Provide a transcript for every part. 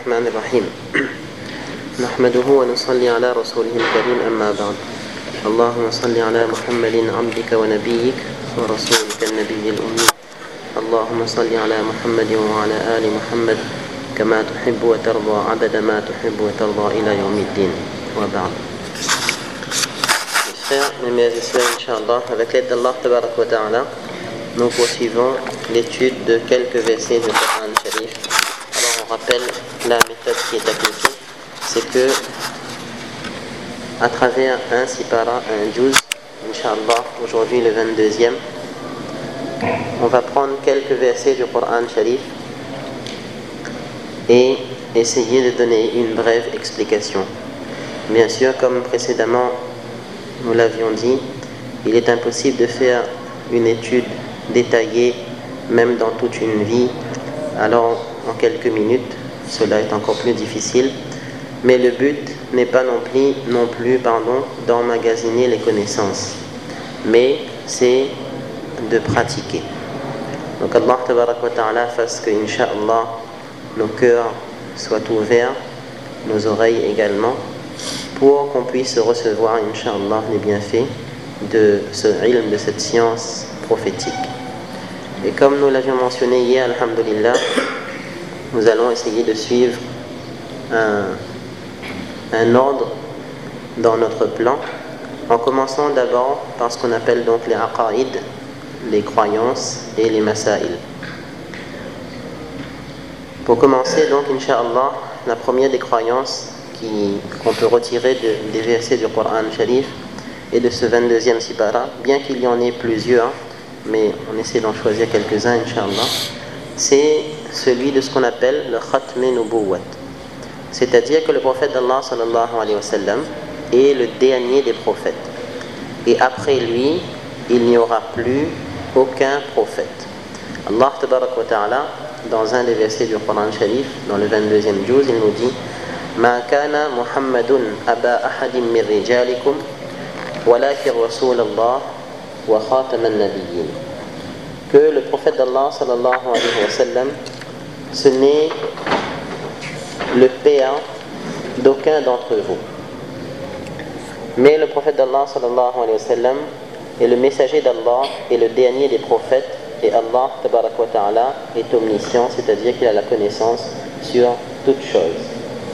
الرحمن الرحيم نحمده ونصلي على رسوله الكريم أما بعد اللهم صل على محمد عبدك ونبيك ورسولك النبي الأمي اللهم صل على محمد وعلى آل محمد كما تحب وترضى عدد ما تحب وترضى إلى يوم الدين وبعد. Mes frères, mes sœurs, Inch'Allah, avec l'aide d'Allah Tabarak wa Ta'ala, nous poursuivons l'étude de quelques versets du Coran Sharif. Alors on rappelle la méthode qui est appliquée, c'est que à travers un sipara, un juz, Inch'Allah, aujourd'hui le 22e, on va prendre quelques versets du Coran Sharif et essayer de donner une brève explication. Bien sûr, comme précédemment nous l'avions dit, il est impossible de faire une étude détaillée, même dans toute une vie. Alors, en quelques minutes, cela est encore plus difficile. Mais le but n'est pas non plus d'emmagasiner les connaissances, mais c'est de pratiquer. Donc Allah Tabarak wa Ta'ala fasse que, Inch'Allah, nos cœurs soient ouverts, nos oreilles également, pour qu'on puisse recevoir, Inch'Allah, les bienfaits de ce ilm, de cette science prophétique. Et comme nous l'avions mentionné hier, alhamdulillah, nous allons essayer de suivre un ordre dans notre plan, en commençant d'abord par ce qu'on appelle donc les aqaïd, les croyances et les masaïl. Pour commencer donc, Inch'Allah, la première des croyances qu'on peut retirer des versets du Coran Sharif et de ce 22e sipara, bien qu'il y en ait plusieurs, mais on essaie d'en choisir quelques-uns, Inch'Allah, c'est celui de ce qu'on appelle le khatm nubuwwat. C'est-à-dire que le prophète d'Allah sallallahu alayhi wa sallam est le dernier des prophètes. Et après lui, il n'y aura plus aucun prophète. Allah tabarak wa ta'ala, dans un des versets du Coran Sharif, dans le 22e juz, il nous dit Ma kana Muhammadun aba ahadim min rijalikum walakin Rasulallah wa khataman nabiyyin. Que le prophète d'Allah sallallahu alayhi wa sallam, ce n'est le père d'aucun d'entre vous, mais le prophète d'Allah sallallahu alayhi wa sallam est le messager d'Allah et le dernier des prophètes, et Allah tabarak wa ta'ala est omniscient, c'est-à-dire qu'il a la connaissance sur toutes choses.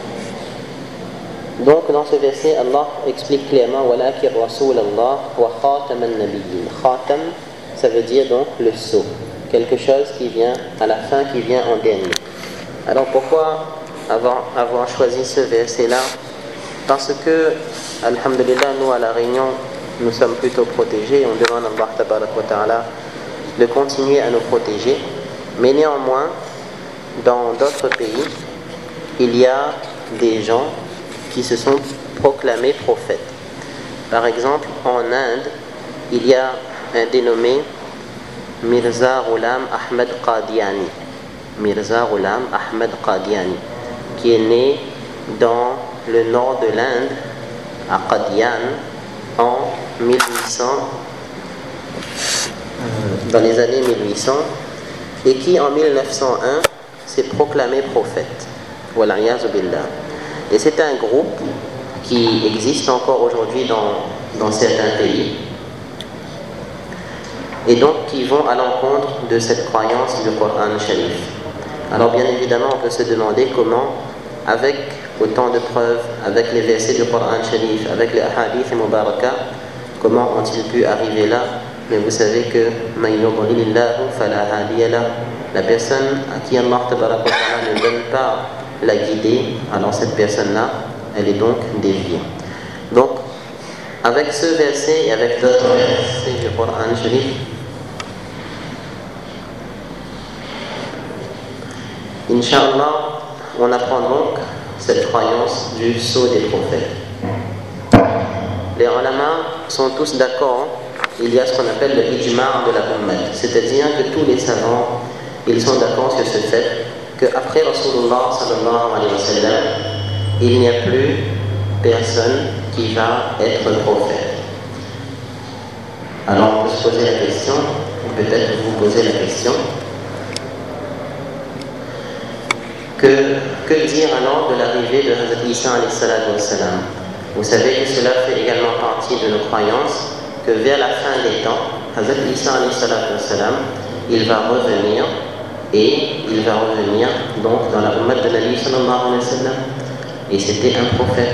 Donc dans ce verset, Allah explique clairement Walakin Rasulallah wa khataman nabiyyin. Khatam, ça veut dire donc le sceau, quelque chose qui vient à la fin, qui vient en dernier. Alors pourquoi avoir choisi ce verset-là? Parce que, alhamdulillah, nous à La Réunion, nous sommes plutôt protégés. On demande à Allah tabarak wa ta'ala de continuer à nous protéger. Mais néanmoins, dans d'autres pays, il y a des gens qui se sont proclamés prophètes. Par exemple, en Inde, il y a un dénommé Mirza Ghulam Ahmed Qadiani. Mirza Ghulam Ahmed Qadiani, qui est né dans le nord de l'Inde, à Qadian, en 1800, dans les années 1800, et qui en 1901 s'est proclamé prophète. Wala'iyaz billah. Et c'est un groupe qui existe encore aujourd'hui dans certains pays, et donc qui vont à l'encontre de cette croyance du Coran Sharif. Alors bien évidemment, on peut se demander comment, avec autant de preuves, avec les versets du Coran Sharif, avec les hadiths et mubarakah, comment ont-ils pu arriver là? Mais vous savez que la personne à qui Allah tabaraka wa ta'ala ne donne pas la guider, alors cette personne-là, elle est donc déviée. Donc, avec ce verset et avec d'autres versets du Coran Sharif, Inch'Allah, on apprend donc cette croyance du sceau des prophètes. Les ulama sont tous d'accord, il y a ce qu'on appelle le ijma' de la ummat, c'est-à-dire que tous les savants, ils sont d'accord sur ce fait qu'après Rasulullah sallallahu alayhi wa sallam, il n'y a plus personne qui va être prophète. Alors on peut se poser la question, ou peut-être vous poser la question, Que dire alors de l'arrivée de Hazrat Isa alayhi salatu wassalam? Vous savez que cela fait également partie de nos croyances, que vers la fin des temps, Hazrat Isa alayhi salatu wassalam, il va revenir, et il va revenir donc dans la ummat de Nabi sallallahu alayhi wa sallam, et c'était un prophète.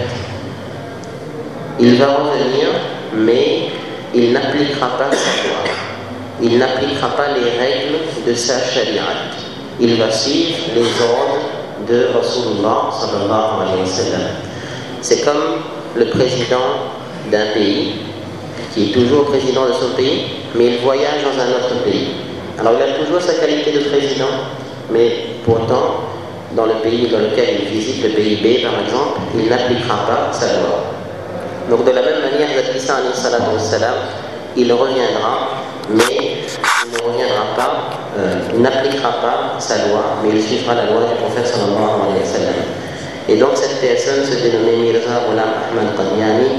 Il va revenir, mais il n'appliquera pas sa loi, il n'appliquera pas les règles de sa shari'at, il va suivre les ordres de Rasulullah sallallahu alayhi wa sallam. C'est comme le président d'un pays qui est toujours président de son pays, mais il voyage dans un autre pays. Alors il a toujours sa qualité de président, mais pourtant, dans le pays dans lequel il visite, le pays B par exemple, il n'appliquera pas sa loi. Donc de la même manière, Isa alayhi salatu wassalam, il reviendra, mais il ne reviendra pas, il n'appliquera pas sa loi, mais il suivra la loi du prophète sallallahu alayhi wa sallam. Et donc cette personne se dénommait Mirza Ghulam Ahmad Qadiani.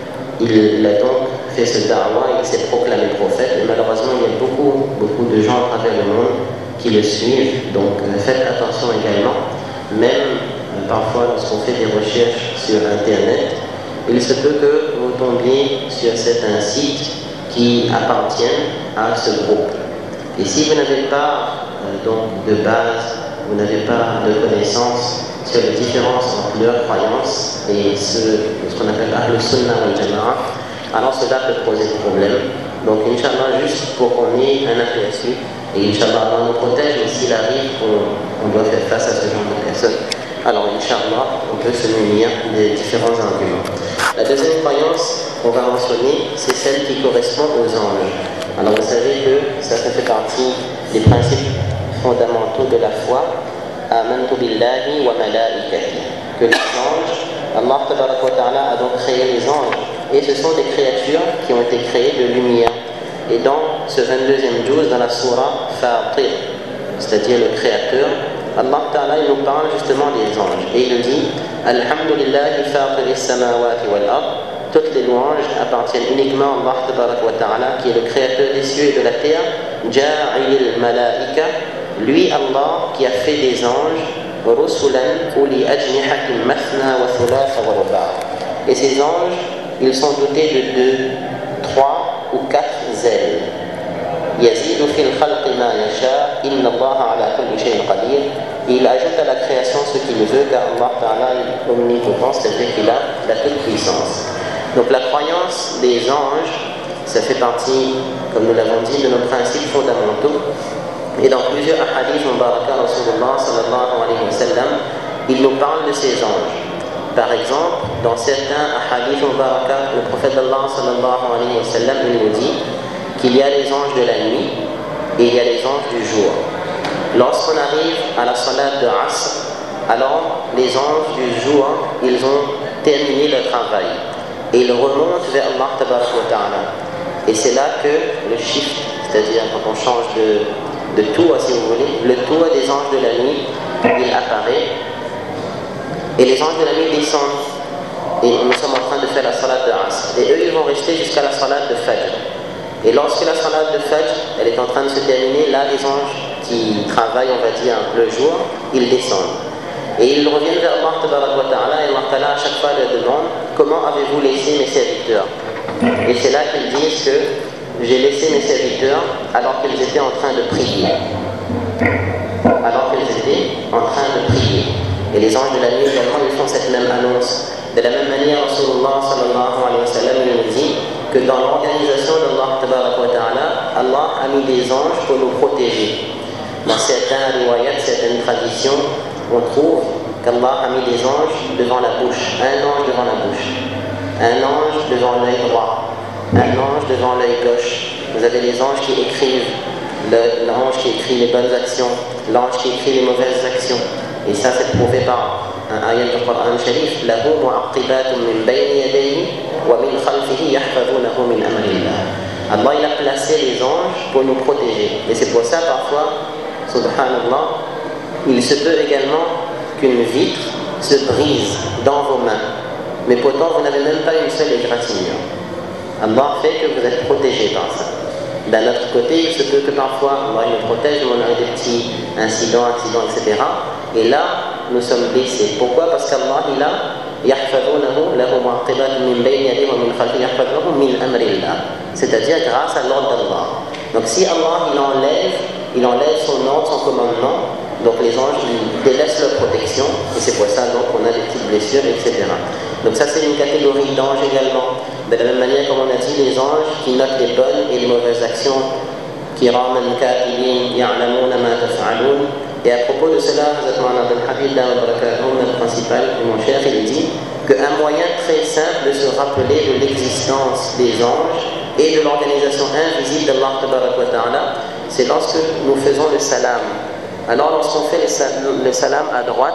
Il a donc fait ce da'wah, il s'est proclamé prophète, et malheureusement il y a beaucoup de gens à travers le monde qui le suivent, donc faites attention également, même parfois lorsqu'on fait des recherches sur internet, il se peut que vous tombiez sur certains sites qui appartiennent à ce groupe. Et si vous n'avez pas donc de base, vous n'avez pas de connaissances sur les différences entre leurs croyances et ce qu'on appelle Ahl Sunnah wal Jama'a, alors cela peut poser problème. Donc Inch'Allah, juste pour qu'on ait un aperçu, et Inch'Allah Allah nous protège, mais s'il arrive qu'on doit faire face à ce genre de personnes, alors Inch'Allah on peut se munir des différents arguments. La deuxième croyance qu'on va mentionner, c'est celle qui correspond aux anges. Alors vous savez que ça fait partie des principes fondamentaux de la foi. Amantu billahi wa malaikati. Que les anges, Allah tabaraka wa ta'ala a donc créé les anges. Et ce sont des créatures qui ont été créées de lumière. Et dans ce 22e juz, dans la surah Fatir, c'est-à-dire le créateur, Allah ta'ala il nous parle justement des anges. Et il dit Alhamdulillahi fatir as-samawati wal ard. Toutes les louanges appartiennent uniquement à Allah tabaraka wa ta'ala, qui est le créateur des cieux et de la terre. Ja'il malaika. Lui, Allah, qui a fait des anges, rusulan uli ajnihatin mathna wa thulatha wa ruba'. Et ces anges, ils sont dotés de 2, 3 ou 4 ailes. Yazidu fil khalqi ma yasha, inna Allah ala kulli shay'in qadir. Il ajoute à la création ce qu'il veut, car Allah Ta'ala est omnipotent, c'est-à-dire qu'il a la toute puissance. Donc la croyance des anges, ça fait partie, comme nous l'avons dit, de nos principes fondamentaux. Et dans plusieurs hadiths, Mubaraka Rasulullah sallallahu alayhi wa sallam, il nous parle de ces anges. Par exemple, dans certains hadiths Mubaraka, le prophète d'Allah sallallahu alayhi wa sallam, il nous dit qu'il y a les anges de la nuit et il y a les anges du jour. Lorsqu'on arrive à la salat de Asr, alors les anges du jour, ils ont terminé leur travail et ils remontent vers Allah tabaraka wa ta'ala. Et c'est là que le shift, c'est-à-dire quand on change de tour, si vous voulez, le tour des anges de la nuit, il apparaît et les anges de la nuit descendent. Et nous sommes en train de faire la salat de Asr. Et eux, ils vont rester jusqu'à la salat de Fajr. Et lorsque la salat de Fajr, elle est en train de se terminer, là, les anges qui travaillent, on va dire, le jour, ils descendent. Et ils reviennent vers Allah tabaraka wa ta'ala, et Allah ta'ala à chaque fois leur demande comment avez-vous laissé mes serviteurs? Et c'est là qu'ils disent que j'ai laissé mes serviteurs alors qu'ils étaient en train de prier. Alors qu'ils étaient en train de prier. Et les anges de la nuit également, ils font cette même annonce. De la même manière, Rasulullah sallallahu alayhi wa sallam nous dit que dans l'organisation d'Allah tabaraka wa ta'ala, Allah a mis des anges pour nous protéger. Dans certains riwayat, certaines traditions, on trouve qu'Allah a mis des anges devant la bouche, un ange devant la bouche, un ange devant l'œil droit, un ange devant l'œil gauche. Vous avez les anges qui écrivent, l'ange qui écrit les bonnes actions, l'ange qui écrit les mauvaises actions. Et ça, c'est prouvé par un ayat du Coran Sharif. Lahu mu'aqibatun min bayni yadayhi wa min khalfihi yahfazunahu min amrillah. Allah, il a placé les anges pour nous protéger. Et c'est pour ça, parfois, subhanallah, il se peut également qu'une vitre se brise dans vos mains. Mais pourtant, vous n'avez même pas une seule égratignure. Allah fait que vous êtes protégé par ça. D'un autre côté, il se peut que parfois, Allah nous protège, mais on a des petits incidents, etc. Et là, nous sommes blessés. Pourquoi? Parce qu'Allah, il a يحفظونه له معقبات من بين يديه ومن خلفه يحفظونه من أمر الله, c'est-à-dire grâce à l'ordre d'Allah. Donc si Allah il enlève son ordre, son commandement, donc les anges ils délaissent leur protection, et c'est pour ça donc on a des petites blessures, etc. Donc ça c'est une catégorie d'anges également. De la même manière comme on a dit, les anges qui notent les bonnes et les mauvaises actions, kiraman katibin ya'lamuna ma taf'alun. Et à propos de cela, notre principal, mon cher, il dit qu'un moyen très simple de se rappeler de l'existence des anges et de l'organisation invisible d'Allah, c'est lorsque nous faisons le salam. Alors lorsqu'on fait le salam à droite,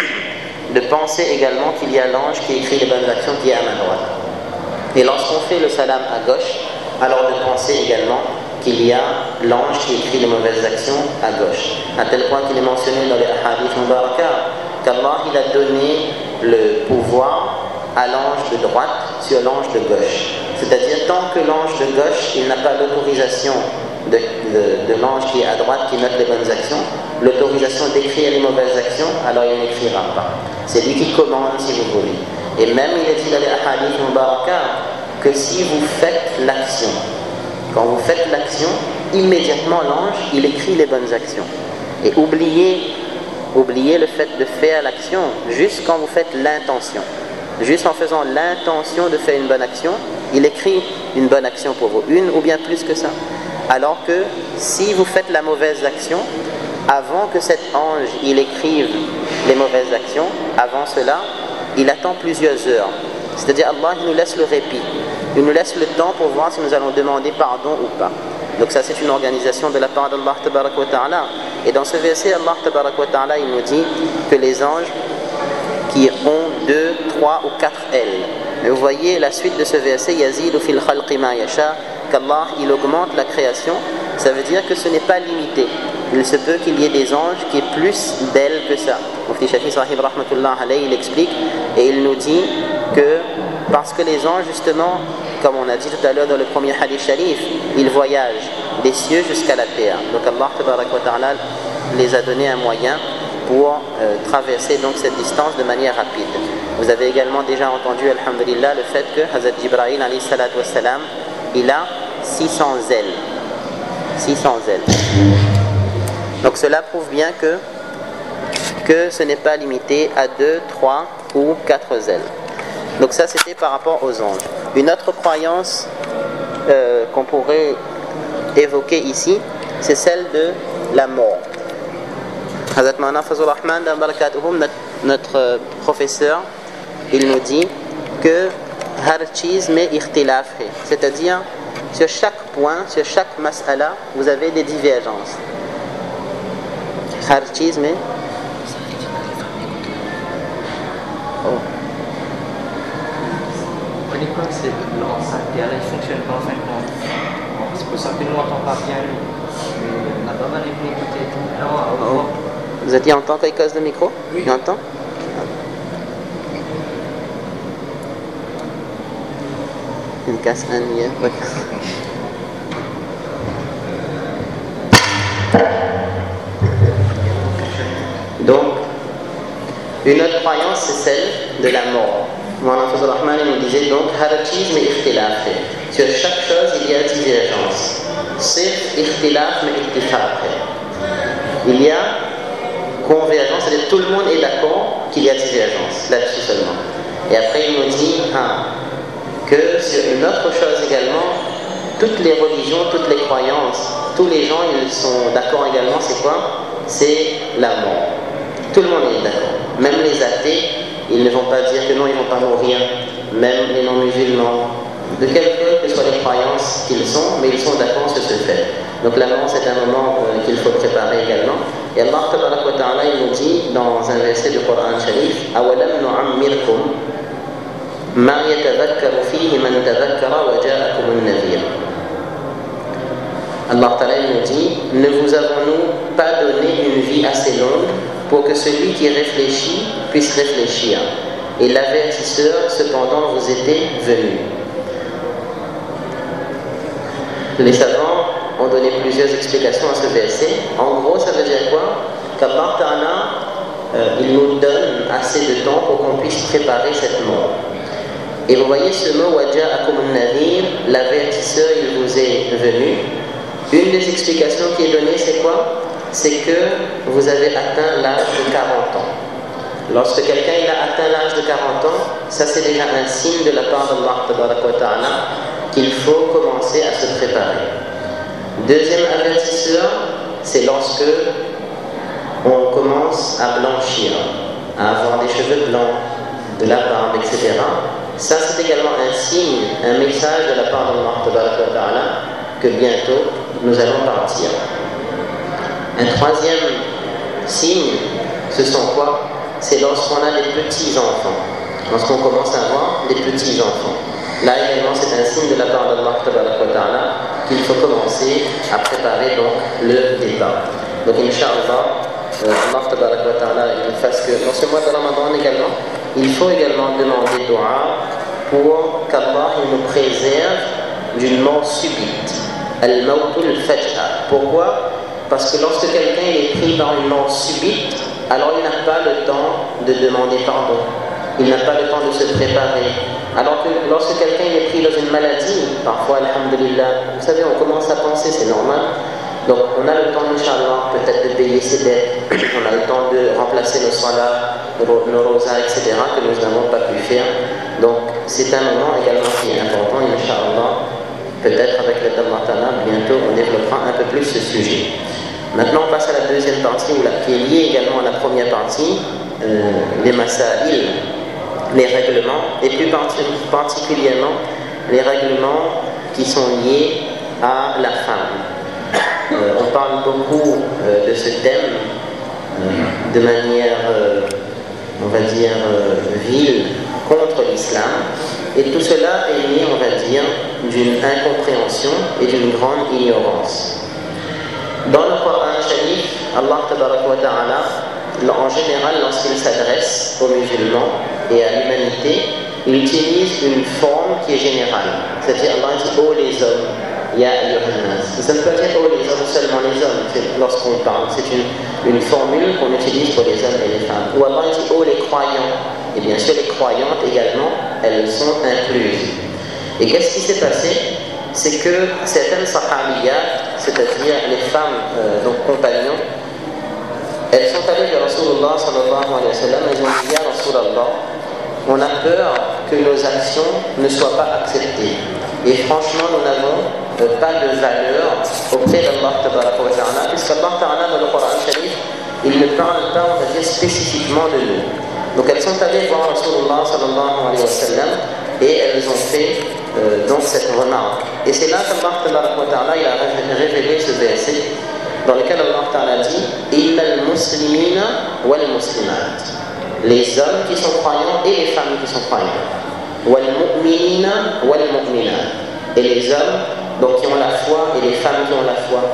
de penser également qu'il y a l'ange qui écrit les bonnes actions qui est à ma droite. Et lorsqu'on fait le salam à gauche, alors de penser également qu'il y a l'ange qui écrit les mauvaises actions à gauche. À tel point qu'il est mentionné dans les hadiths mubarakah qu'Allah il a donné le pouvoir à l'ange de droite sur l'ange de gauche. C'est-à-dire tant que l'ange de gauche il n'a pas l'autorisation de l'ange qui est à droite qui note les bonnes actions, l'autorisation d'écrire les mauvaises actions, alors il n'écrira pas. C'est lui qui commande si vous voulez. Et même il est dit dans les hadiths mubarakah que si vous faites l'action, quand vous faites l'action, immédiatement l'ange, il écrit les bonnes actions. Et oubliez le fait de faire l'action, juste quand vous faites l'intention. Juste en faisant l'intention de faire une bonne action, il écrit une bonne action pour vous, une ou bien plus que ça. Alors que si vous faites la mauvaise action, avant que cet ange, il écrive les mauvaises actions, avant cela, il attend plusieurs heures. C'est-à-dire Allah il nous laisse le répit. Il nous laisse le temps pour voir si nous allons demander pardon ou pas. Donc ça c'est une organisation de la part d'Allah tabarak wa ta'ala. Et dans ce verset, Allah tabarak wa ta'ala il nous dit que les anges qui ont 2, 3 ou 4 ailes. Mais vous voyez la suite de ce verset, Yazidu fil khalqi ma yasha, qu'Allah il augmente la création. Ça veut dire que ce n'est pas limité. Il se peut qu'il y ait des anges qui aient plus d'ailes que ça. Mufti Shafi Sahib rahmatullah alayhi il explique et il nous dit que parce que les anges justement, comme on a dit tout à l'heure dans le premier hadith sharif, ils voyagent des cieux jusqu'à la terre. Donc Allah tabarak wa ta'ala les a donné un moyen pour traverser donc cette distance de manière rapide. Vous avez également déjà entendu, alhamdulillah, le fait que Hazrat Jibril alayhi salatu wassalam, il a 600 ailes. 600 ailes. Donc cela prouve bien que ce n'est pas limité à 2, 3 ou 4 ailes. Donc ça c'était par rapport aux anges. Une autre croyance qu'on pourrait évoquer ici, c'est celle de la mort. Hazrat Maulana Fazlur Rahman notre professeur, il nous dit que har cheez mais ikhtilaf hai, c'est-à-dire sur chaque point, sur chaque mas'ala, vous avez des divergences. Har cheez mais L'école, c'est l'enceinte et elle fonctionne pas en fin de compte. C'est pour ça que nous n'entendons pas bien. On n'a pas mal écouté. Oh. Vous êtes y en tant qu'il cause de micro? Oui. Y entend? Une casse un hier. Donc, une autre croyance, c'est celle de la mort. Mawlana Fazlur Rahman nous disait donc harachiz mais ikhtilaf. Sur chaque chose il y a divergence. C'est ikhtilaf mais ittifaq. Il y a convergence, c'est-à-dire tout le monde est d'accord qu'il y a divergence là-dessus seulement. Et après il nous dit que sur une autre chose également, toutes les religions, toutes les croyances, tous les gens ils sont d'accord également. C'est quoi? C'est la mort. Tout le monde est d'accord. Même les athées, ils ne vont pas dire que non, ils ne vont pas mourir. Même les non-musulmans, de quelque que soient les croyances qu'ils sont, mais ils sont d'accord sur ce fait. Donc la mort, c'est un moment qu'il faut préparer également. Et Allah tabarak wa ta'ala, il nous dit dans un verset du Coran Sharif, awalam nu'ammirkum ma yatadhakkaru fihi man tadhakkara wa ja'akum an-nadhir. Allah ta'ala nous dit, ne vous avons-nous pas donné une vie assez longue pour que celui qui réfléchit puisse réfléchir. Et l'avertisseur, cependant, vous était venu. Les savants ont donné plusieurs explications à ce verset. En gros, ça veut dire quoi? Qu'Allah Ta'ala, il nous donne assez de temps pour qu'on puisse préparer cette mort. Et vous voyez ce mot waja'akumun nadhir, l'avertisseur il vous est venu. Une des explications qui est donnée, c'est quoi? C'est que vous avez atteint l'âge de 40 ans. Lorsque quelqu'un il a atteint l'âge de 40 ans, ça c'est déjà un signe de la part d'Allah qu'il faut commencer à se préparer. Deuxième avertisseur, c'est lorsque on commence à blanchir, à avoir des cheveux blancs, de la barbe, etc. Ça c'est également un signe, un message de la part d'Allah que bientôt nous allons partir. Un troisième signe, ce sont quoi? C'est lorsqu'on a des petits-enfants, lorsqu'on commence à avoir des petits-enfants. Là également c'est un signe de la part d'Allah qu'il faut commencer à préparer donc le départ. Donc Inch'Allah, Allah il fasse que dans ce mois de Ramadan également, il faut également demander dua pour qu'Allah nous préserve d'une mort subite. Al-mawtul faj'a. Pourquoi? Parce que lorsque quelqu'un est pris par une mort subite, alors il n'a pas le temps de demander pardon. Il n'a pas le temps de se préparer. Alors que lorsque quelqu'un est pris dans une maladie, parfois, alhamdulillah, vous savez, on commence à penser, c'est normal. Donc on a le temps, Inch'Allah, peut-être de payer ses dettes, on a le temps de remplacer nos salats, nos rosas, etc., que nous n'avons pas pu faire. Donc c'est un moment également qui est important, Inch'Allah. Peut-être avec l'aide d'Allah, bientôt on développera un peu plus ce sujet. Maintenant on passe à la deuxième partie, qui est liée également à la première partie, les masail, les règlements, et plus particulièrement les règlements qui sont liés à la femme. On parle beaucoup de ce thème de manière, on va dire, vile contre l'islam. Et tout cela est lié, on va dire, d'une incompréhension et d'une grande ignorance. Dans le Coran Sharif, Allah Ta'ala, en général, lorsqu'il s'adresse aux musulmans et à l'humanité, il utilise une forme qui est générale. C'est-à-dire, Allah dit « Oh les hommes ». Ya ayyuhannas. Ça ne peut pas dire oh les hommes, seulement les hommes, lorsqu'on parle, c'est une formule qu'on utilise pour les hommes et les femmes. Ou Allah dit oh les croyants. Et bien sûr les croyantes également, elles sont incluses. Et qu'est-ce qui s'est passé? C'est que certaines sahabiyat, c'est-à-dire les femmes, donc compagnons, elles sont allées vers Rasulullah sallallahu alayhi wa sallam, elles ont dit ya Rasulallah, on a peur que nos actions ne soient pas acceptées. Et franchement, nous n'avons pas de valeur auprès d'Allah, puisqu'Allah dans le Coran Sharif, il ne parle pas, on va dire, spécifiquement de nous. Donc elles sont allées voir Rasulullah sallallahu alayhi wa sallam et elles ont fait donc cette remarque. Et c'est là qu'Allah il a révélé ce verset dans lequel Allah dit Illa al-muslimina wal-muslimat. Les hommes qui sont croyants et les femmes qui sont croyantes. Wal-mu'minina wal-mu'minat. Et les hommes donc qui ont la foi et les femmes qui ont la foi.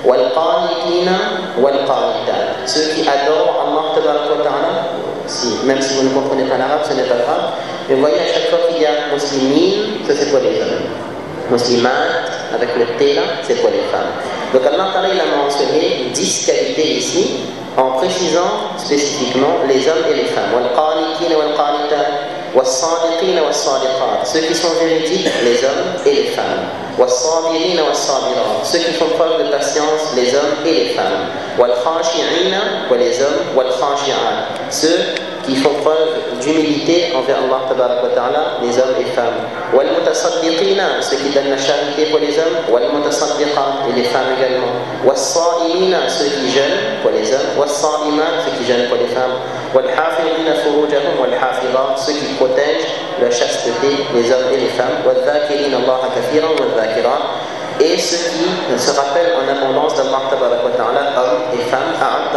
Wal-qanitina wal-qanitat. Ceux qui adorent Allah, même si vous ne comprenez pas l'arabe, ce n'est pas grave. Mais vous voyez, à chaque fois qu'il y a muslimin, ça c'est pour les hommes. Muslimat, avec le T là, c'est pour les femmes. Donc Allah il a mentionné 10 qualités ici, en précisant spécifiquement les hommes et les femmes. Wal-qanitina wal-qanitat. Was-sadiqina was-sadiqat, ceux qui sont véridiques, les hommes et les femmes. Was-sabirina was-sabirat, ceux qui font preuve de patience, les hommes et les femmes. Wal-khashi'ina, les hommes, wal-khashi'at, ceux qui font preuve d'humilité envers Allah, les hommes et les femmes. Wal-mutasaddiqina, ceux qui donnent la charité pour les hommes. Wal-mutasaddiqat, et les femmes également. Was-sa'imina, ceux qui jeûnent pour les hommes. Was-sa'imat, ceux qui jeûnent pour les femmes. Wal-hafidina furujahum wal-hafidat, ceux qui protègent la chasteté, les hommes et les femmes. Wal-dhakirina Allah kathiran wal-dhakirat, et ceux qui se rappellent en abondance d'Allah hommes et femmes.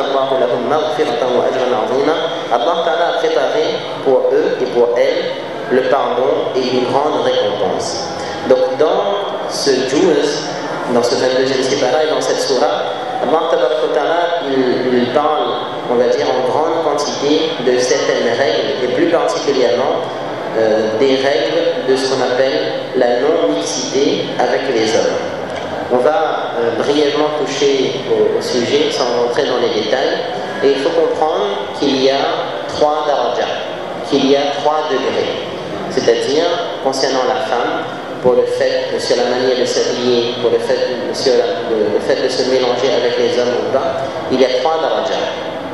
Allah a préparé pour eux et pour elles le pardon et une grande récompense. Donc dans ce juz, dans ce 22e sipara et dans cette surah, Allah il parle, on va dire, en grande quantité de certaines règles, et plus particulièrement des règles de ce qu'on appelle la non-mixité avec les hommes. On va brièvement toucher au sujet sans rentrer dans les détails, et il faut comprendre qu'il y a 3 darajat, qu'il y a 3 degrés. C'est-à-dire, concernant la femme, pour le fait, sur la manière de s'habiller, pour le fait de se mélanger avec les hommes ou pas, il y a 3 darajat.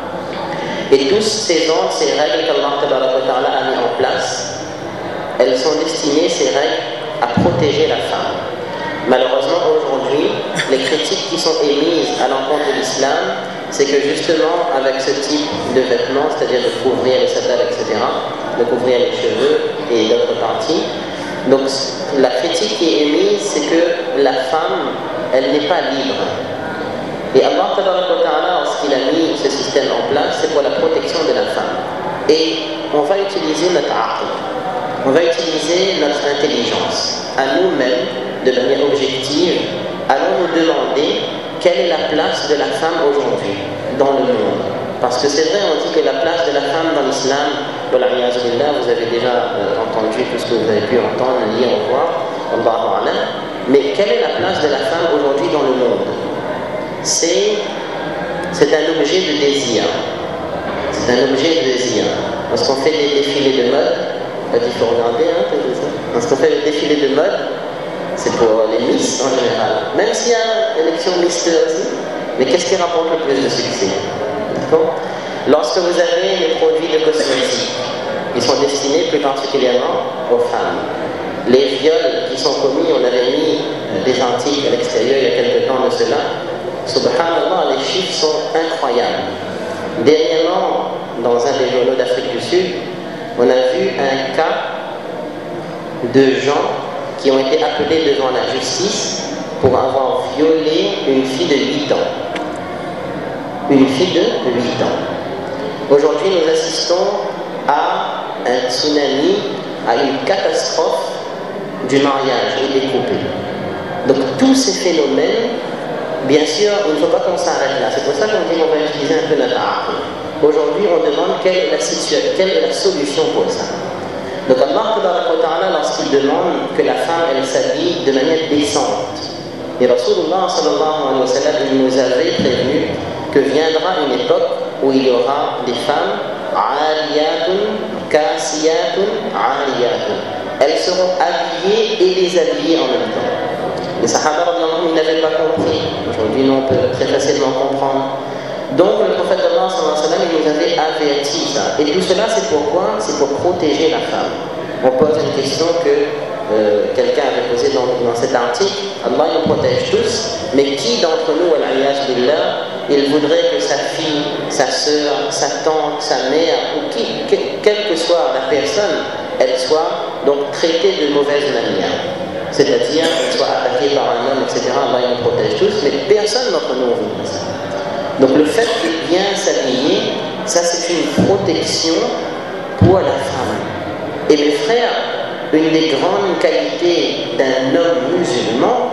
Et tous ces ordres, ces règles qu'Allah a mis en place, elles sont destinées, ces règles, à protéger la femme. Malheureusement, aujourd'hui, les critiques qui sont émises à l'encontre de l'islam, c'est que justement, avec ce type de vêtements, c'est-à-dire de couvrir les satars, etc., de couvrir les cheveux et d'autres parties, donc la critique qui est émise, c'est que la femme, elle n'est pas libre. Et Allah, lorsqu'il a mis ce système en place, c'est pour la protection de la femme. Et on va utiliser notre aql, on va utiliser notre intelligence. À nous-mêmes, de manière objective, allons nous demander quelle est la place de la femme aujourd'hui dans le monde. Parce que c'est vrai, on dit que la place de la femme dans l'islam, vous avez déjà entendu tout ce que vous avez pu entendre, lire, voir, Allahu a'lam. Mais quelle est la place de la femme aujourd'hui dans le monde? C'est un objet de désir. C'est un objet de désir. Lorsqu'on fait des défilés de mode, il faut regarder, lorsqu'on fait des défilés de mode, c'est pour les Miss en général. Même s'il y a l'élection Mister aussi, mais qu'est-ce qui rapporte le plus de succès? Lorsque vous avez les produits de cosmétiques, ils sont destinés plus particulièrement aux femmes. Les viols qui sont commis, on avait mis des articles à l'extérieur il y a quelques temps de cela. Subhanallah, les chiffres sont incroyables. Dernièrement, dans un des journaux d'Afrique du Sud, on a vu un cas de gens qui ont été appelés devant la justice pour avoir violé une fille de 8 ans. Une fille de 8 ans. Aujourd'hui, nous assistons à un tsunami, à une catastrophe du mariage et des couples. Donc tous ces phénomènes, bien sûr, il ne faut pas qu'on s'arrête là. C'est pour ça qu'on dit qu'on va utiliser un peu notre art. Aujourd'hui, on demande quelle est la solution pour ça. Donc Allah, lorsqu'il demande que la femme, elle s'habille de manière décente, et Rasulullah sallallahu alayhi wa sallam, il nous avait prévenu que viendra une époque où il y aura des femmes aliyatun, kasiyatun, aliyatun. Elles seront habillées et déshabillées en même temps. Les Sahaba, ils n'avaient pas compris. Aujourd'hui, nous, on peut très facilement comprendre. Donc, le prophète Allah, il nous avait averti ça. Et tout cela, c'est pourquoi? C'est pour protéger la femme. On pose une question que quelqu'un avait posée dans cet article. Allah nous protège tous, mais qui d'entre nous, al-ayaz billah, il voudrait que sa fille, sa sœur, sa tante, sa mère, ou quelle que soit la personne, elle soit donc traitée de mauvaise manière? C'est-à-dire qu'elle soit attaquée par un homme, etc. Allah nous protège tous, mais personne d'entre nous ne veut ça. Donc le fait de bien s'habiller, ça c'est une protection pour la femme. Et mes frères, une des grandes qualités d'un homme musulman,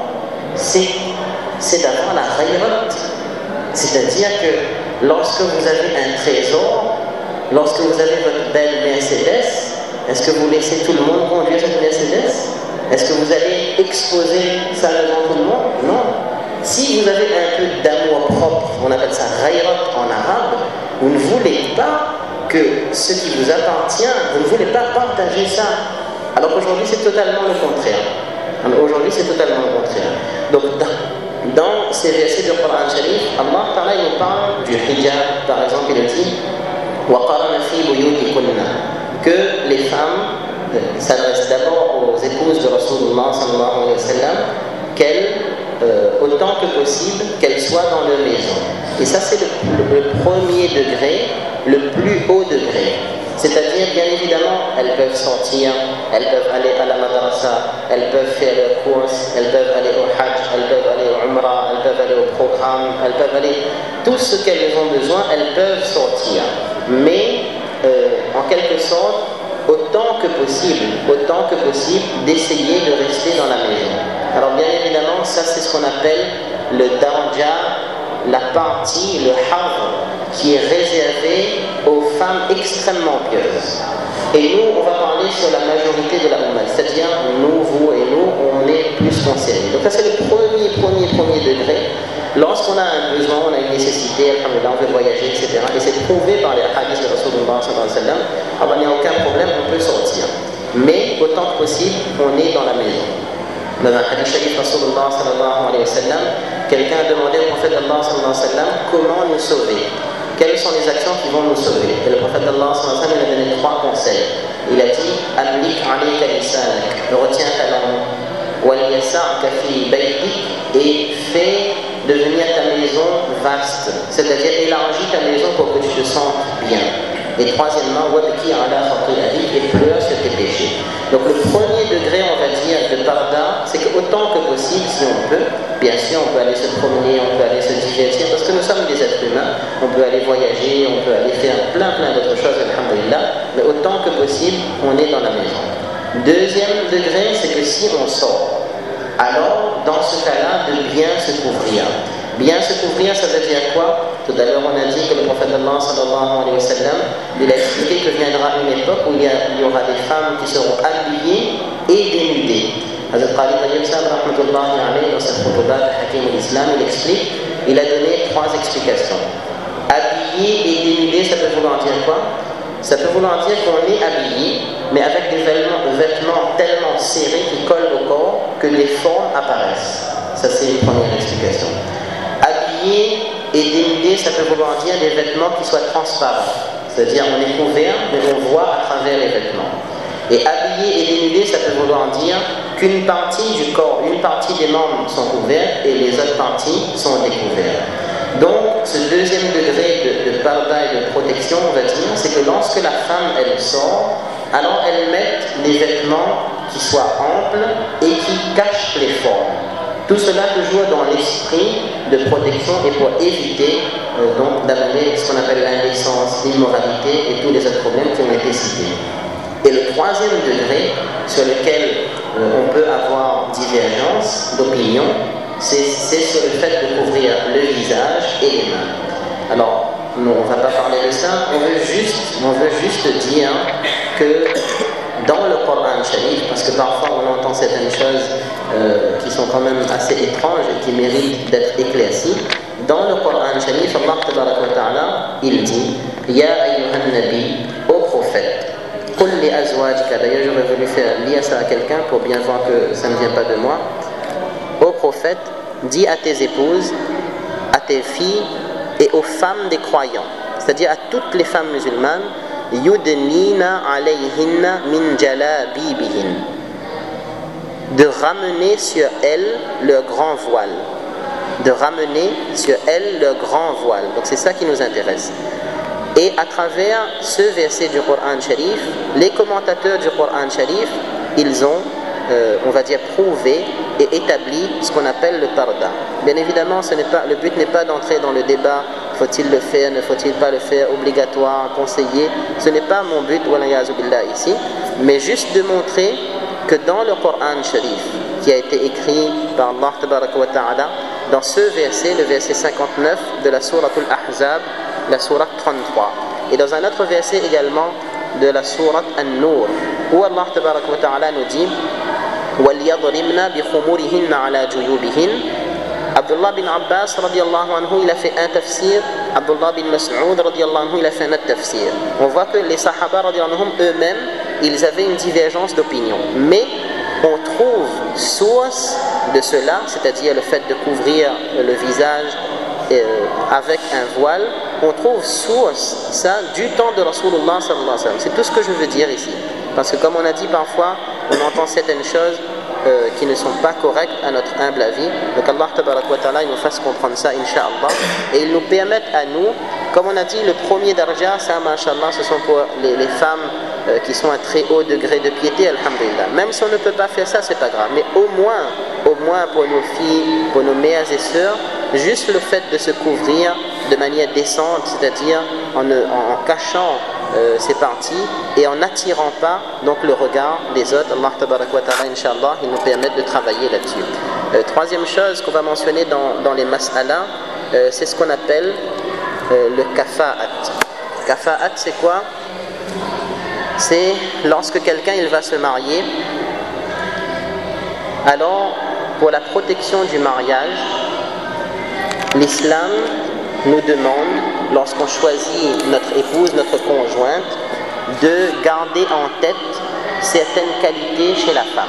c'est d'avoir la khayrat. C'est-à-dire que lorsque vous avez un trésor, lorsque vous avez votre belle Mercedes, est-ce que vous laissez tout le monde conduire cette Mercedes? Est-ce que vous allez exposer ça devant tout le monde? Non. Si vous avez un peu d'amour propre, on appelle ça khayrat en arabe, vous ne voulez pas que ce qui vous appartient, vous ne voulez pas partager ça. Alors qu'aujourd'hui, c'est totalement le contraire. Aujourd'hui, c'est totalement le contraire. Donc, dans ces versets du Coran Sharif, Allah Ta'ala nous parle du hijab, par exemple, il dit وَقَرَنَ فِي بُيُوتِكُنَّ, que les femmes s'adressent d'abord aux épouses de Rasulullah sallallahu alayhi wa sallam, qu'elles, autant que possible, qu'elles soient dans leur maison. Et ça, c'est le premier degré, le plus haut degré. C'est-à-dire, bien évidemment, elles peuvent sortir, elles peuvent aller à la madrasa, elles peuvent faire leurs courses, elles peuvent aller au hajj, elles peuvent aller au umrah, elles peuvent aller au programme, elles peuvent aller... Tout ce qu'elles ont besoin, elles peuvent sortir. Mais, en quelque sorte, autant que possible, d'essayer de rester dans la maison. Alors, bien évidemment, ça, c'est ce qu'on appelle le daraja la partie, le havre, qui est réservé aux femmes extrêmement pieuses. Et nous, on va parler sur la majorité de la Ummah, c'est-à-dire nous, vous et nous, on est plus concernés. Donc ça c'est le premier degré. Lorsqu'on a un besoin, on a une nécessité, on veut voyager, etc. Et c'est prouvé par les hadiths de Rasulullah sallallahu alayhi wa sallam, il n'y a aucun problème, on peut sortir. Mais autant que possible, on est dans la maison. Dans un hadith sharif Rasulullah sallallahu alayhi wa sallam, quelqu'un a demandé au prophète d'Allah sallallahu alayhi wa sallam comment nous sauver. Quelles sont les actions qui vont nous sauver? Et le prophète d'Allah sallallahu alayhi wa sallam a donné 3 conseils. Il a dit Amlik alayka lisanak, retiens ta langue, wal yasa'ka fi baytik, et fais devenir ta maison vaste, c'est-à-dire élargis ta maison pour que tu te sentes bien. Et troisièmement, wabki ala khati'ati, et pleure sur tes péchés. Donc le premier degré, on va dire, de parda, c'est qu'autant que possible, si on peut, bien sûr, on peut aller se promener, on peut aller se divertir, parce que nous sommes des êtres humains, on peut aller voyager, on peut aller faire plein d'autres choses, alhamdulillah, mais autant que possible, on est dans la maison. Deuxième degré, c'est que si on sort, alors dans ce cas-là, de bien se couvrir. Bien se couvrir, ça veut dire quoi? Tout à l'heure, on a dit que le prophète d'Allah sallallahu alayhi wa sallam, il a expliqué que viendra une époque où il y aura des femmes qui seront habillées et dénudées. Hazrat Khalid Tayyib Sahab, rahmatullahi alayhi, dans sa khutbah de Hakim al-Islam, il explique, il a donné 3 explications. Habillé et dénudé, ça peut vouloir dire quoi? Ça peut vouloir dire qu'on est habillé, mais avec des vêtements tellement serrés qui collent au corps que les formes apparaissent. Ça, c'est une première explication. Habillé et dénudé, ça peut vouloir dire des vêtements qui soient transparents. C'est-à-dire, on est couvert, mais on voit à travers les vêtements. Et habillé et dénudé, ça peut vouloir dire qu'une partie du corps, une partie des membres sont couverts et les autres parties sont découvertes. Donc, ce deuxième degré de parda et de protection, on va dire, c'est que lorsque la femme, elle sort, alors elle met des vêtements qui soient amples et qui cachent les formes. Tout cela toujours dans l'esprit de protection et pour éviter donc d'amener ce qu'on appelle l'indécence, l'immoralité et tous les autres problèmes qui ont été cités. Et le troisième degré sur lequel on peut avoir divergence d'opinion, c'est sur le fait de couvrir le visage et les mains. Alors, non, on ne va pas parler de ça, on veut juste dire que dans le Coran Sharif, parce que parfois on entend certaines choses qui sont quand même assez étranges et qui méritent d'être éclaircies, dans le Coran Sharif, Allah Tabaraka wa Ta'ala, il dit Ya ayyuhan nabi, ô prophète, qul li azwajika, d'ailleurs j'aurais voulu faire lire ça à quelqu'un pour bien voir que ça ne vient pas de moi. Ô prophète, dis à tes épouses, à tes filles et aux femmes des croyants, c'est-à-dire à toutes les femmes musulmanes, yudnina alayhinna min jalabibihin, de ramener sur elles leur grand voile, de ramener sur elles leur grand voile. Donc c'est ça qui nous intéresse. Et à travers ce verset du Coran Sharif, les commentateurs du Coran Sharif, ils ont on va dire prouvé et établi ce qu'on appelle le parda. Bien évidemment, le but n'est pas d'entrer dans le débat, faut-il le faire, ne faut-il pas le faire, obligatoire, conseillé. Ce n'est pas mon but, ici, mais juste de montrer que dans le Coran Sharif, qui a été écrit par Allah Tabaraka wa Ta'ala, dans ce verset, le verset 59 de la sourate Al-Ahzab, la sourate 33, et dans un autre verset également de la sourate An-Nur, où Allah Tabaraka wa Ta'ala nous dit وَلْيَضْرِبْنَا بِخُمُرِهِنَّ عَلَى جُيُوبِهِنَّ. Abdullah bin Abbas radiallahu anhu, il a fait un tafsir. Abdullah bin Mas'ud radiallahu anhu, il a fait un autre tafsir. On voit que les sahaba radiallahu anhum eux-mêmes, ils avaient une divergence d'opinion. Mais on trouve source de cela, c'est-à-dire le fait de couvrir le visage avec un voile, on trouve source ça du temps de Rasulullah sallallahu alayhi wa sallam. C'est tout ce que je veux dire ici. Parce que comme on a dit parfois, on entend certaines choses qui ne sont pas correctes à notre humble avis. Donc Allah Tabaraka wa Ta'ala, il nous fasse comprendre ça, Inch'Allah. Et il nous permette à nous, comme on a dit, le premier darja, ça, Masha'Allah, ce sont pour les femmes qui sont à très haut degré de piété, alhamdulillah. Même si on ne peut pas faire ça, c'est pas grave. Mais au moins pour nos filles, pour nos mères et sœurs, juste le fait de se couvrir de manière décente, c'est-à-dire en cachant ces parties et en n'attirant pas donc le regard des autres. Allah Tabaraka wa Ta'ala, Inch'Allah, il nous permet de travailler là-dessus. Troisième chose qu'on va mentionner dans les mas'ala, c'est ce qu'on appelle le kafa'at. Kafa'at, c'est quoi? C'est lorsque quelqu'un il va se marier, alors pour la protection du mariage, l'islam nous demande, lorsqu'on choisit notre épouse, notre conjointe, de garder en tête certaines qualités chez la femme.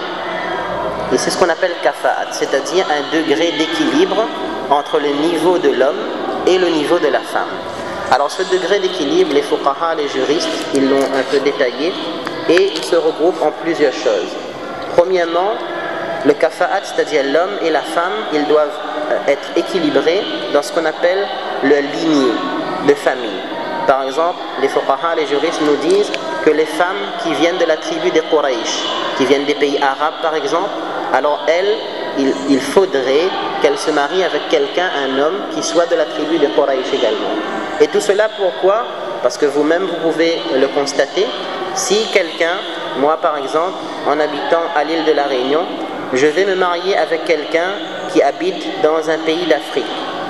Et c'est ce qu'on appelle kafa'at, c'est-à-dire un degré d'équilibre entre le niveau de l'homme et le niveau de la femme. Alors ce degré d'équilibre, les fuqaha, les juristes, ils l'ont un peu détaillé et il se regroupe en plusieurs choses. Premièrement, le kafa'at, c'est-à-dire l'homme et la femme, ils doivent être équilibrés dans ce qu'on appelle le lignée de famille. Par exemple, les fuqaha, les juristes nous disent que les femmes qui viennent de la tribu des Quraysh, qui viennent des pays arabes par exemple, alors elles, il faudrait qu'elles se marient avec quelqu'un, un homme, qui soit de la tribu des Quraysh également. Et tout cela pourquoi? Parce que vous-même vous pouvez le constater. Si quelqu'un, moi par exemple, en habitant à l'île de la Réunion, je vais me marier avec quelqu'un qui habite dans un pays d'Afrique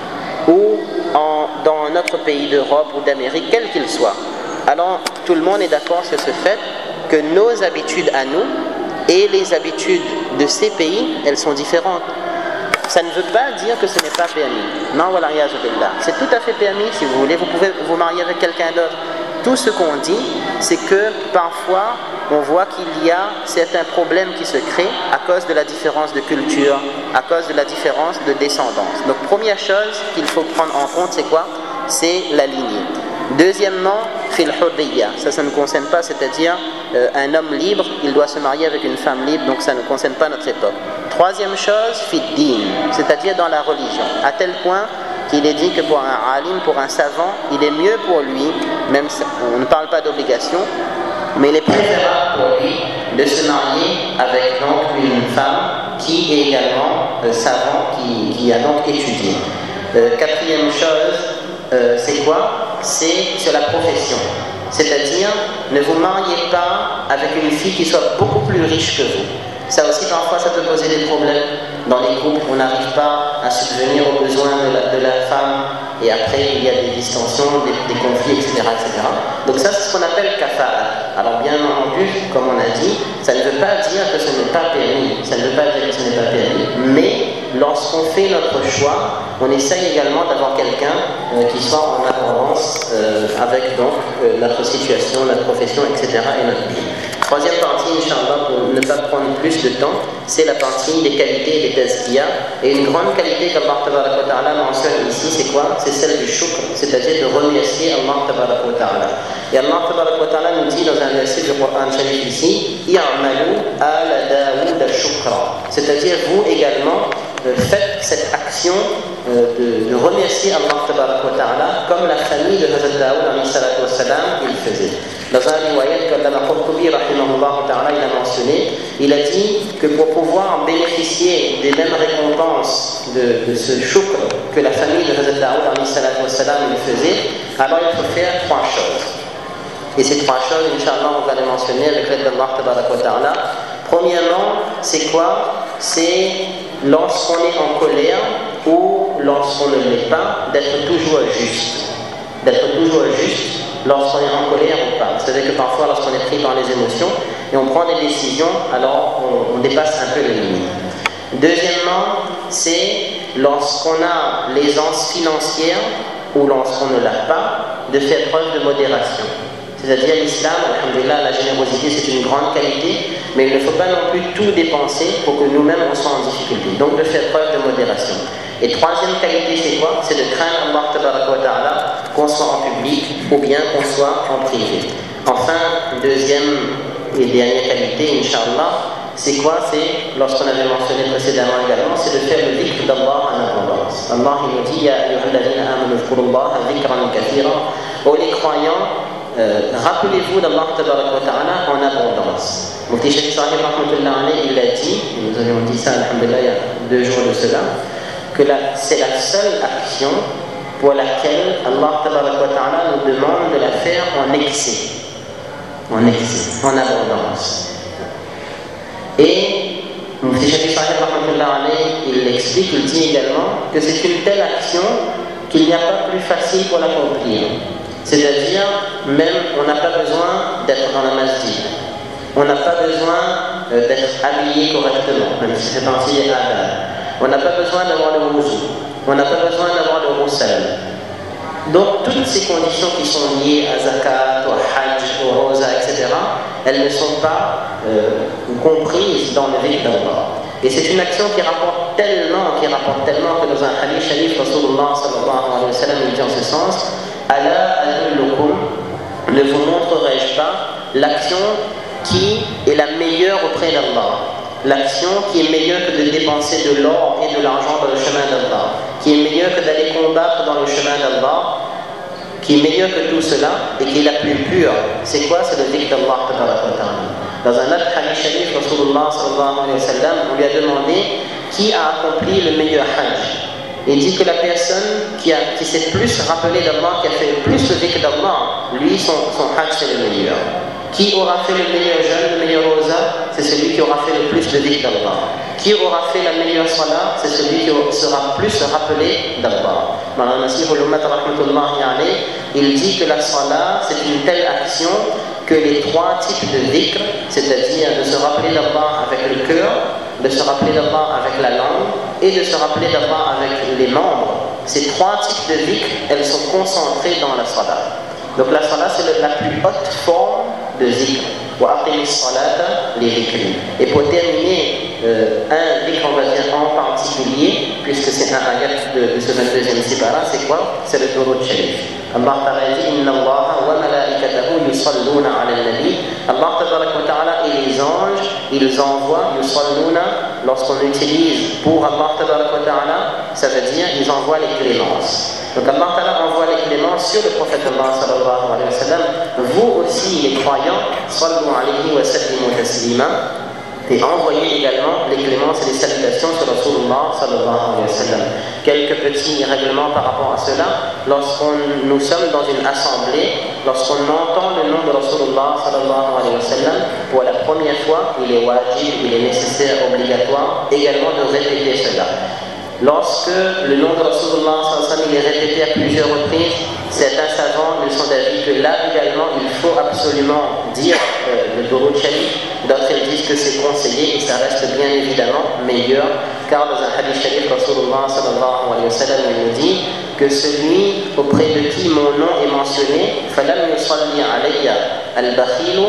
ou dans un autre pays d'Europe ou d'Amérique, quel qu'il soit. Alors tout le monde est d'accord sur ce fait que nos habitudes à nous et les habitudes de ces pays, elles sont différentes. Ça ne veut pas dire que ce n'est pas permis. Non, voilà, c'est tout à fait permis si vous voulez. Vous pouvez vous marier avec quelqu'un d'autre. Tout ce qu'on dit, c'est que parfois, on voit qu'il y a certains problèmes qui se créent à cause de la différence de culture, à cause de la différence de descendance. Donc, première chose qu'il faut prendre en compte, c'est quoi? C'est la lignée. Deuxièmement, fil hurriya, ça ne concerne pas, c'est-à-dire un homme libre, il doit se marier avec une femme libre, donc ça ne concerne pas notre époque. Troisième chose, fil din, c'est-à-dire dans la religion, à tel point qu'il est dit que pour un alim, pour un savant, il est mieux pour lui, même si on ne parle pas d'obligation, mais il est préférable pour lui de se marier avec donc une femme qui est également savant, qui a donc étudié. Quatrième chose, c'est quoi? C'est sur la profession. C'est-à-dire, ne vous mariez pas avec une fille qui soit beaucoup plus riche que vous. Ça aussi, parfois, ça peut poser des problèmes. Dans les couples, on n'arrive pas à subvenir aux besoins de la femme, et après, il y a des distensions, des conflits, etc., etc. Donc ça, c'est ce qu'on appelle kafa'at. Alors, bien entendu, comme on a dit, ça ne veut pas dire que ce n'est pas permis. Ça ne veut pas dire que ce n'est pas permis, mais lorsqu'on fait notre choix, on essaye également d'avoir quelqu'un qui soit en accordance avec donc notre situation, notre profession, etc. et notre vie. Troisième partie, Inch'Allah, pour ne pas prendre plus de temps, c'est la partie des qualités et des tazkiyah. Et une grande qualité qu'Allah Tabaraka wa Ta'ala mentionne ici, c'est quoi? C'est celle du shukr, c'est-à-dire de remercier Allah Tabaraka wa Ta'ala. Et Allah Tabaraka wa Ta'ala nous dit dans un verset du Coran Sharif ici, I'amalu ala Daoud shukra, c'est-à-dire vous également faites cette action de remercier Allah Tabaraka wa Ta'ala comme la famille de Hazrat Daoud alayhi salatu wa salam il faisait. Dans un riwayat qu'Allama Qurtubi rahimahullah ta'ala il a mentionné, il a dit que pour pouvoir bénéficier des mêmes récompenses de ce shukr que la famille de Hazrat Daoud alayhi salatu wa salam il faisait, alors il faut faire trois choses. Et ces trois choses, Inch'Allah, on va les mentionner avec l'aide d'Allah Tabaraka wa Ta'ala. Premièrement, c'est quoi? C'est lorsqu'on est en colère ou lorsqu'on ne l'est pas, d'être toujours juste. D'être toujours juste lorsqu'on est en colère ou pas. C'est-à-dire que parfois, lorsqu'on est pris par les émotions et on prend des décisions, alors on dépasse un peu les limites. Deuxièmement, c'est lorsqu'on a l'aisance financière ou lorsqu'on ne l'a pas, de faire preuve de modération. C'est-à-dire l'islam, alhamdulillah, la générosité c'est une grande qualité, mais il ne faut pas non plus tout dépenser pour que nous-mêmes on soit en difficulté. Donc de faire preuve de modération. Et troisième qualité c'est quoi? C'est de craindre Allah Tabaraka wa Ta'ala, qu'on soit en public ou bien qu'on soit en privé. Enfin, deuxième et dernière qualité, Inch'Allah, c'est quoi? C'est, lorsqu'on avait mentionné précédemment également, c'est de faire le dhikr d'Allah en abondance. Allah il nous dit, Ya ayyuhalladhina amanu dhkurullaha dhikran kathira. Oh les croyants, rappelez-vous d'Allah Tabaraka wa Ta'ala en abondance. Mufti Shaykh Sahib rahmatullah alayhi, il a dit, nous avions dit ça alhamdulillah il y a 2 jours de cela, que c'est la seule action pour laquelle Allah Tabaraka wa Ta'ala nous demande de la faire en excès, en abondance. Et Mufti Shaykh Sahib rahmatullah alayhi, il explique, il dit également que c'est une telle action qu'il n'y a pas plus facile pour l'accomplir. C'est-à-dire, même on n'a pas besoin d'être dans la masjid. On n'a pas besoin d'être habillé correctement, même si c'est parti des adab. On n'a pas besoin d'avoir le wuzu. On n'a pas besoin d'avoir le roussel. Donc, toutes ces conditions qui sont liées à zakat, au hajj, au rosa, etc., elles ne sont pas comprises dans le dhikr d'Allah. Et c'est une action qui rapporte tellement que dans un hadith sharif, Rasulullah sallallahu alayhi wa sallam, il dit en ce sens, Ala adullukum, ne vous montrerai-je pas l'action qui est la meilleure auprès d'Allah, l'action qui est meilleure que de dépenser de l'or et de l'argent dans le chemin d'Allah, qui est meilleure que d'aller combattre dans le chemin d'Allah, qui est meilleure que tout cela et qui est la plus pure. C'est quoi? C'est le dhikr d'Allah. Dans un autre hadith sharif, Rasulullah sallallahu alayhi wa sallam, on lui a demandé qui a accompli le meilleur hajj. Il dit que la personne qui s'est plus rappelée d'Allah, qui a fait plus le dhikr d'Allah, lui, son hajj c'est le meilleur. Qui aura fait le meilleur jeûne, le meilleur rosa, c'est celui qui aura fait le plus de dhikr d'Allah. Qui aura fait la meilleure salat, c'est celui qui sera plus rappelé d'Allah. Dans le Nasih al-Ummat rahmatullahi alayh, il dit que la salat, c'est une telle action que les trois types de dhikr, c'est-à-dire de se rappeler d'Allah avec le cœur, de se rappeler d'Allah avec la langue et de se rappeler d'Allah avec les membres, ces trois types de dhikr, elles sont concentrées dans la salat. Donc la salat, c'est la plus haute forme de dhikr. Et pour terminer, un dhikr, on va dire en particulier, puisque c'est un ayat de ce 22e sibara, c'est quoi? C'est le Durud Sharif. Allah Ta'ala dit Inna Allah wa malaikatahu yusalluna ala nabi. Allah Ta'ala et les anges, ils envoient yusalluna, lorsqu'on utilise pour Allah Ta'ala, ça veut dire ils envoient les clémences. Donc Allah Ta'ala envoie les clémences sur le prophète Allah sallallahu alayhi wa sallam. Vous aussi les croyants, sallu alayhi wa sallimu taslima, et envoyez également les clémences et les salutations sur Rasulullah sallallahu alayhi wa sallam. Quelques petits règlements par rapport à cela. Nous sommes dans une assemblée, lorsqu'on entend le nom de Rasulullah sallallahu alayhi wa sallam, pour la première fois, il est wajib, il est nécessaire, obligatoire, également de répéter cela. Lorsque le nom de Rasulullah sallallahu alayhi wa sallam est répété à plusieurs reprises, certains savants ils sont d'avis que là également il faut absolument dire le Durud Sharif. D'autres disent que c'est conseillé et ça reste bien évidemment meilleur, car dans un hadith sharif, Rasulullah sallallahu alayhi wa sallam nous dit que celui auprès de qui mon nom est mentionné, فَلَمْ يُصَلِّ عَلَيَّ الْبَخِيلُ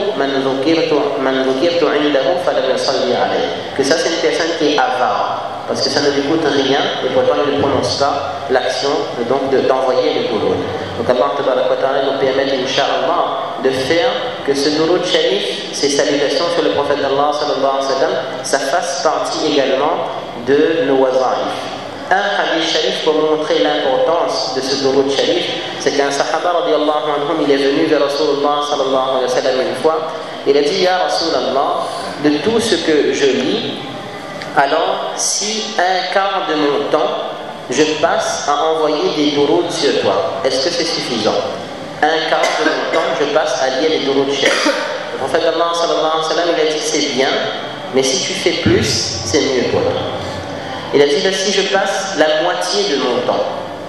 مَنْ ذُكِرْتُ عِنْدَهُ فَلَمْ يُصَلِّ عَلَيَّ. Que ça c'est une personne qui est avare, parce que ça ne lui coûte rien et pourtant il ne prononce pas l'action d'envoyer le Durud. Donc Allah nous permet, Inch'Allah, de faire que ce Durud Sharif, ces salutations sur le prophète d'Allah sallallahu alayhi wa sallam, ça fasse partie également de nos wazaif. Un hadith sharif pour montrer l'importance de ce Durud Sharif, c'est qu'un sahaba radiyallahu anhum, il est venu vers Rasulullah sallallahu alayhi wa sallam une fois, il a dit Ya Rasulallah, de tout ce que je lis, alors si un quart de mon temps je passe à envoyer des Durud sur toi, est-ce que c'est suffisant? Un quart de mon temps je passe à lire les Durud Sharif. Le prophète Allah sallallahu alayhi wa sallam, il a dit c'est bien, mais si tu fais plus, c'est mieux pour toi. Il a dit si je passe la moitié de mon temps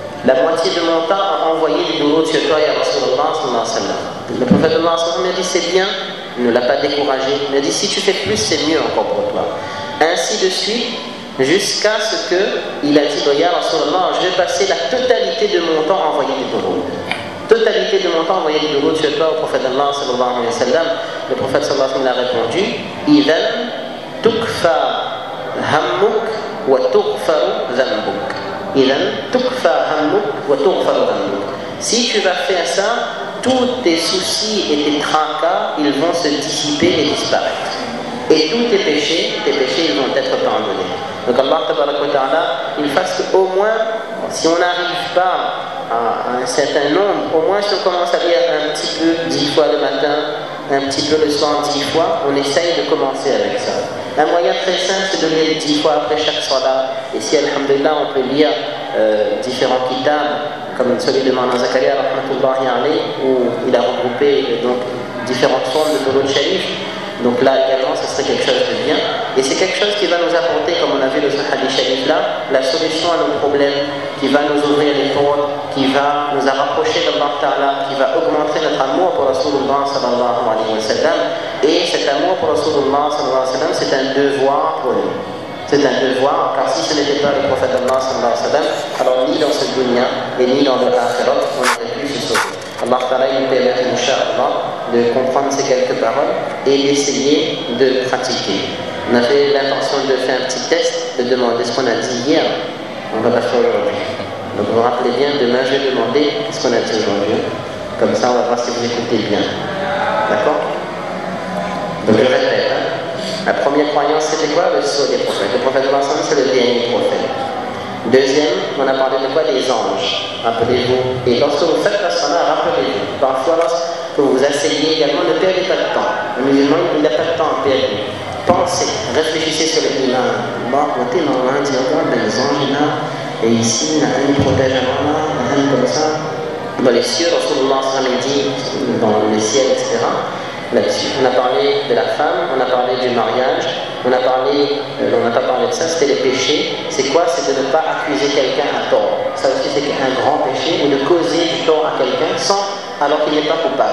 à envoyer des Durud sur toi, ya Rasulullah sallallahu alayhi wa sallam. Le prophète Allah sallallahu alayhi wa sallam a dit c'est bien, il ne l'a pas découragé, il a dit si tu fais plus, c'est mieux encore pour toi. Ainsi de suite, jusqu'à ce qu'il a dit ya Rasulullah, je vais passer la totalité de mon temps à envoyer des Durud. Totalité de mon temps envoyer des Durud sur toi au prophète Allah sallallahu alayhi wa sallam. Le prophète sallallahu alayhi wa sallam a répondu Idan tukfa hammuk wa tughfaru dhanbuk. Idan tukfa hammuk wa tughfaru dhanbuk. Si tu vas faire ça, tous tes soucis et tes tracas, ils vont se dissiper et disparaître. Et tous tes péchés, ils vont être pardonnés. Donc Allah il fasse qu'au moins, si on n'arrive pas à un certain nombre, au moins si on commence à lire un petit peu 10 fois le matin, un petit peu le soir 10 fois, on essaye de commencer avec ça. Un moyen très simple, c'est de lire 10 fois après chaque salat. Et si, alhamdulillah, on peut lire différents kitabs, comme celui de Mawlana Zakaria, rahmatullahi alayhi, où il a regroupé donc, différentes formes de Durud Sharif. Donc là également, ce serait quelque chose de bien. Et c'est quelque chose qui va nous apporter, comme on a vu dans ce hadith sharif là, la solution à nos problèmes, qui va nous ouvrir les portes, qui va nous rapprocher d'Allah Ta'ala, qui va augmenter notre amour pour Rasulullah sallallahu alayhi wa sallam. Et cet amour pour Rasulullah sallallahu alayhi wa sallam, c'est un devoir pour nous. C'est un devoir, car si ce n'était pas le prophète d'Allah sallallahu alayhi wa sallam, alors ni dans ce dunya et ni dans le akhirat, on n'aurait pu se sauver. Allah Ta'ala nous permet, Inch'Allah, de comprendre ces quelques paroles et d'essayer de pratiquer. On avait l'intention de faire un petit test, de demander ce qu'on a dit hier. On va pas faire aujourd'hui. Donc vous vous rappelez bien, demain je vais demander ce qu'on a dit aujourd'hui. Comme ça, on va voir si vous écoutez bien. D'accord? Donc je répète. La première croyance, c'était quoi? Le sceau des prophètes. Le prophète de l'ensemble, c'est le dernier prophète. Deuxième, on a parlé de quoi? Des anges. Rappelez-vous. Et lorsque vous faites la salat, rappelez-vous. Parfois, lorsque vous vous asseyez également, ne perdez pas de temps. Le musulman, il n'a pas de temps à perdre. Pensez, réfléchissez sur le iman. Allah, côté normalement, dit regarde, les anges là, et ici, il y a un qui protège Allah, un comme ça. Dans les cieux, Rasulullah dit, dans le ciel, etc. Là-dessus. On a parlé de la femme, on a parlé du mariage, on n'a pas parlé de ça, c'était les péchés. C'est quoi? C'est de ne pas accuser quelqu'un à tort. Ça aussi c'est un grand péché, ou de causer du tort à quelqu'un alors qu'il n'est pas coupable.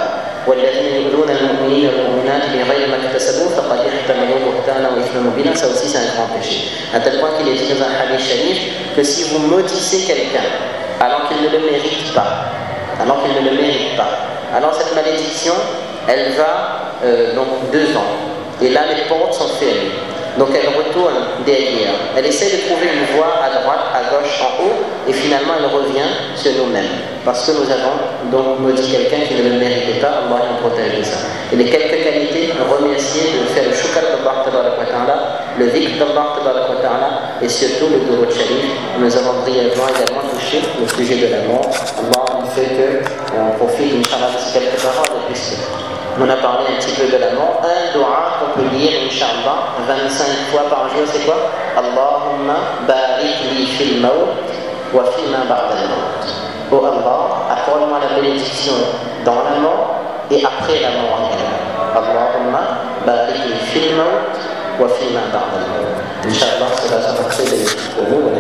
Ça aussi c'est un grand péché. À tel point qu'il est dit dans un hadith sharif que si vous maudissez quelqu'un alors qu'il ne le mérite pas, alors cette malédiction, elle va donc 2 ans. Et là, les portes sont fermées. Donc elle retourne derrière. Elle essaie de trouver une voie à droite, à gauche, en haut, et finalement elle revient sur nous-mêmes. Parce que nous avons donc maudit quelqu'un qui ne le méritait pas, Allah nous protège de ça. Et les quelques qualités, remercier de faire le shukr d'Allah Tabaraka wa Ta'ala, le dhikr d'Allah Tabaraka wa Ta'ala, et surtout le Durud Sharif. Nous avons brièvement également touché le sujet de la mort. Allah nous fait qu'on profite, Inch'Allah, de ces quelques paroles, puisque on a parlé un petit peu de la mort. Un dua qu'on peut lire, Inch'Allah, 25 fois par jour, c'est quoi? Allahumma barik li fil maut wa fima ba'da al-maut. Oh Allah, accorde-moi la bénédiction dans la mort et après la mort également. Allahumma barik li fil maut wa fima ba'da al-maut. Inch'Allah, cela sera très bénéfique pour nous.